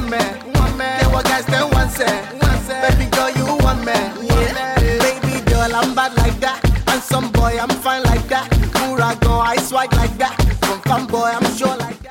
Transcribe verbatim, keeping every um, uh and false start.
want me. Get what guys then want say. Baby girl, you want me. Yeah. Baby girl, I'm bad like that. And some boy, I'm fine like that. Murago, I swag like that. From boy, I'm sure like that.